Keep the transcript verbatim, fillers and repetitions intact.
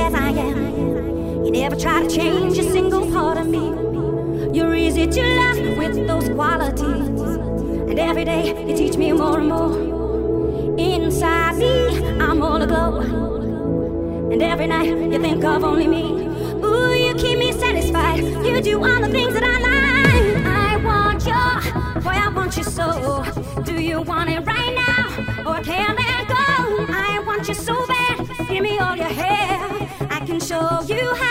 as I am. You never try to change a single part of me. You're easy to love with those qualities, and every day you teach me more and more. Inside me, I'm all aglow, and every night you think of only me. Ooh, you keep me satisfied. You do all the things that I like. I want you, boy, I want you so. Do you want it right now, or can't let go? I want you so bad. Give me all your hair. I can show you how.